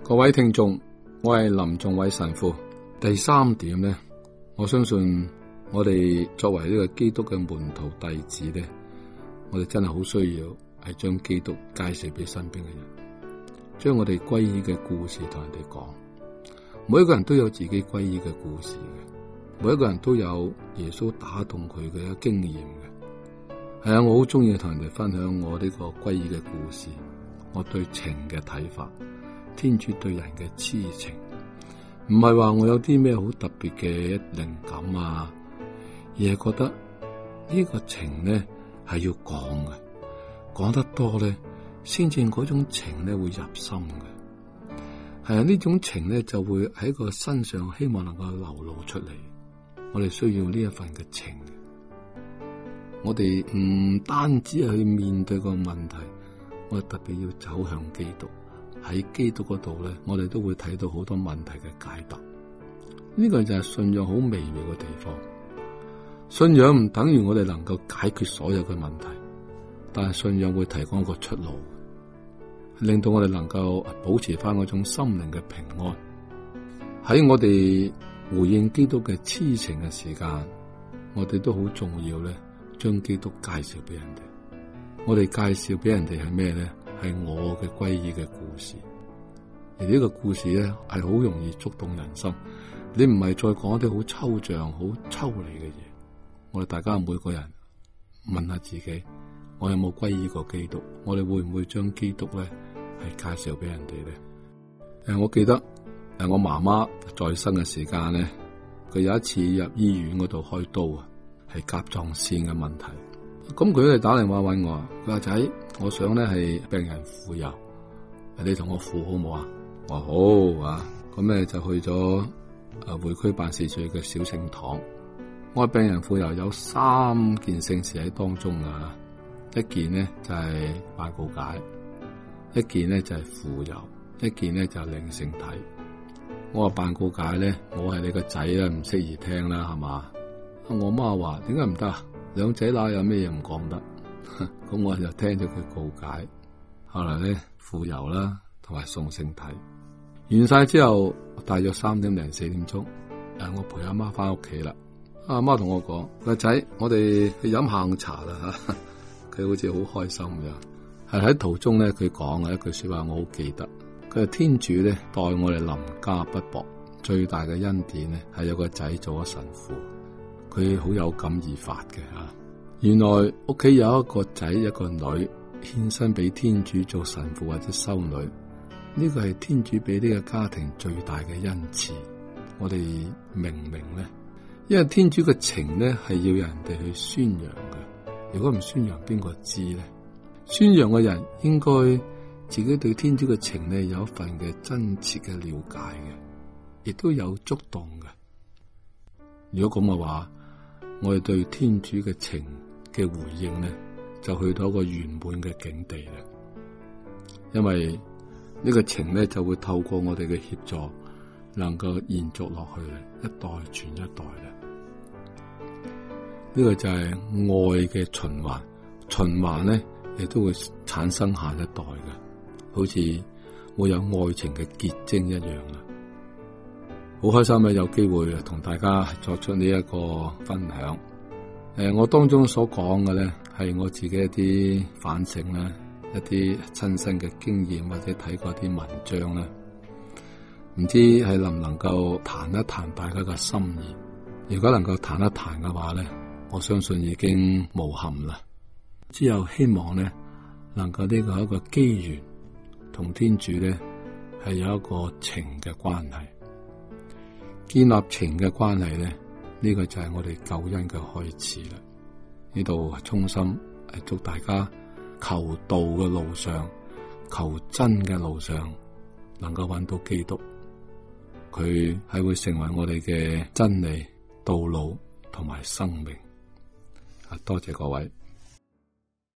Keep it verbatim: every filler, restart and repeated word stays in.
各位聽眾，我係林仲偉神父。第三點呢，我相信我哋作為呢個基督嘅門徒弟子呢，我哋真係好需要係將基督介紹俾身邊嘅人，將我哋歸依嘅故事同人哋講。每一個人都有自己歸依嘅故事嘅，每一個人都有耶穌打動佢嘅經驗嘅。係啊，我好中意同人哋分享我呢個歸依嘅故事，我對情嘅睇法，天主對人嘅痴情，唔係話我有啲咩好特別嘅靈感啊，而係覺得呢個情咧係要講嘅，講得多咧，先至嗰種情咧會入心嘅。係啊，呢種情咧就會喺個身上希望能夠流露出嚟。我哋需要呢一份嘅情，我哋唔單止係去面對個問題，我哋特別要走向基督。喺基督嗰度咧，我哋都會睇到好多問題嘅解答。呢個就係信仰好微妙嘅地方。信仰唔等於我哋能夠解決所有嘅問題，但係信仰會提供一個出路，令到我哋能夠保持翻嗰種心靈嘅平安。喺我哋回應基督嘅痴情嘅時間，我哋都好重要咧，將基督介紹俾人哋。我哋介紹俾人哋係咩咧？係我嘅歸依嘅故事，而呢個故事咧係好容易觸動人心。你唔係再講一啲好抽象、好抽離嘅嘢。我哋大家每個人問下自己，我有冇歸依過基督？我哋會唔會將基督咧係介紹俾人哋咧？誒，我記得誒，我媽媽在生嘅時間咧，佢有一次入醫院嗰度開刀啊，係甲狀腺嘅問題。咁佢哋打電話搵我，佢話仔，我想咧係病人傅油，你同我傅好冇啊？我話好啊，咁咧就去咗誒會區辦事處嘅小聖堂。我話病人傅油有三件聖事喺當中啊，一件呢就係辦告解，一件呢就係傅油，一件呢就係領聖體。我話辦告解咧，我係你個仔啦，唔適宜聽啦，係嘛？我媽話點解唔得啊？兩仔乸有咩嘢唔講得？咁我就聽咗佢告解，後來咧傅油啦，同埋送聖體完晒之後，大約三點零四點鐘，誒，我陪阿媽翻屋企啦。阿媽同我講：個仔，我哋去飲下午茶啦吓。佢好似好開心咁。係喺途中咧，佢講嘅一句說話，我好記得。佢話天主咧待我哋臨家不薄，最大嘅恩典咧係有個仔做咗神父。佢好有感而發嘅吓，原來屋企有一個仔一個女獻身俾天主做神父或者修女，呢個係天主俾呢個家庭最大嘅恩賜。我哋明唔明咧？因為天主嘅情咧係要人哋去宣揚嘅，如果唔宣揚，邊個知咧？宣揚嘅人應該自己對天主嘅情咧有一份嘅真切嘅了解嘅，亦都有觸動嘅。如果咁嘅話，我哋對天主嘅情嘅回應咧，就去到一個圓滿嘅境地啦。因為呢個情咧就會透過我哋嘅協助，能夠延續落去，一代傳一代啦。呢個就係愛嘅循環，循環咧亦都會產生下一代嘅，好似會有愛情嘅結晶一樣啦。好開心啊！有機會同大家作出呢一個分享。誒、呃，我當中所講嘅咧，係我自己一啲反省啦，一啲親身嘅經驗或者睇過啲文章啦。唔知係能唔能夠談一談大家嘅心意？如果能夠談一談嘅話咧，我相信已經無憾啦。之後希望咧，能夠呢個係一個機緣，同天主咧係有一個情嘅關係。建立情嘅關係咧，呢個就係我哋救恩嘅開始啦。呢度衷心祝大家求道嘅路上，求真嘅路上，能夠揾到基督，佢係會成為我哋嘅真理、道路同埋生命。啊，多謝各位。